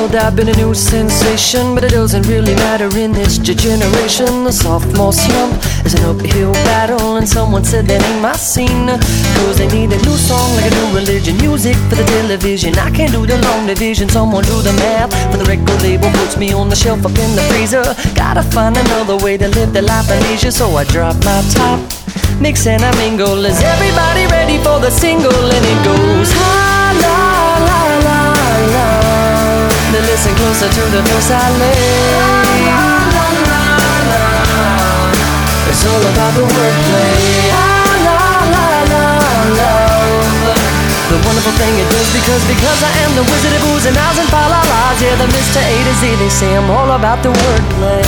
world I've been a new sensation, but it doesn't really matter in this generation. The sophomore slump is an uphill battle, and someone said that ain't my scene, cause they need a new song like a new religion. Music for the television, I can't do the long division. Someone do the math for the record label, puts me on the shelf up in the freezer. Gotta find another way to live the life of leisure, so I drop my top, mix and I mingle. Is everybody ready for the single? And it goes ha la la la la. Now listen closer to the verse I lay. La la la la la. It's all about the wordplay. La la la la. The wonderful thing it does because I am the wizard of oohs and ahs and fa-la-las. Yeah, the Mr. A to Z, they say I'm all about the wordplay.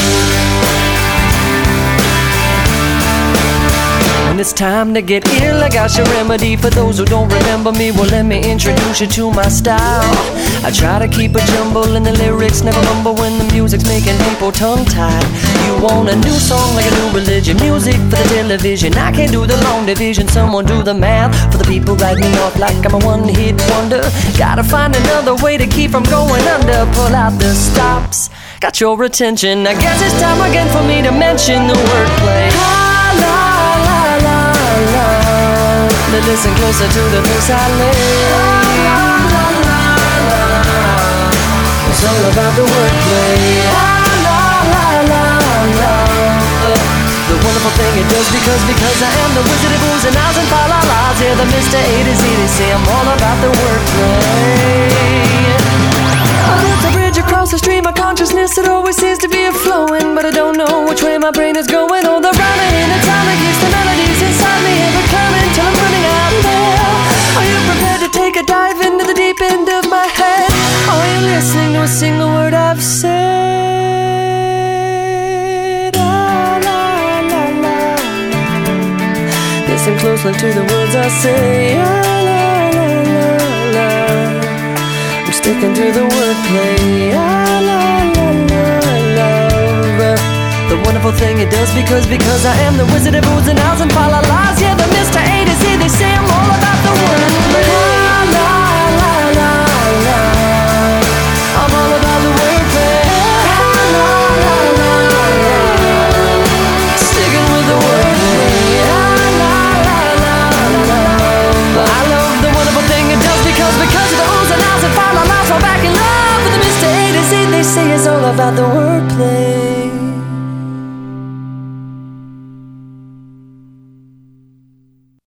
When it's time to get ill, I got your remedy. For those who don't remember me, well, let me introduce you to my style. I try to keep a jumble in the lyrics, never mumble when the music's making people tongue-tied. You want a new song like a new religion, music for the television. I can't do the long division, someone do the math for the people write me off like I'm a one-hit wonder. Gotta find another way to keep from going under. Pull out the stops, got your attention. I guess it's time again for me to mention the wordplay. Now listen closer to the verse I lay. It's all about the wordplay. The wonderful thing it does because I am the wizard of oohs and ahs and fa-la-las. Yeah, the Mr. A to Z, they say I'm all about the wordplay. Oh, there's a bridge across the stream of consciousness that always seems to be a-flowing, but I don't know which way my brain is going. Oh, the rhyming and the timing keeps the melodies inside me ever coming till I'm running out there. Are you prepared to take a dive into the deep end of my head? Are you listening to a single word I've said? La, la, la, la. Listen closely to the words I say. La, la, la, la, la. I'm sticking to the wordplay. La, la, la, la, love. The wonderful thing it does because I am the wizard of oohs and ahs and fa-la-las. Yeah, the Mr. A to Z, they say I'm all about the wordplay. La, la, la, la, la. I'm all about the wordplay. La, la, la, la. Sticking with the wordplay. La, la, la, la, la. I love the wonderful thing it does because of the oohs and ahs and fa-la-las. We're back in love with the Mr. A to Z, they say it's all about the wordplay.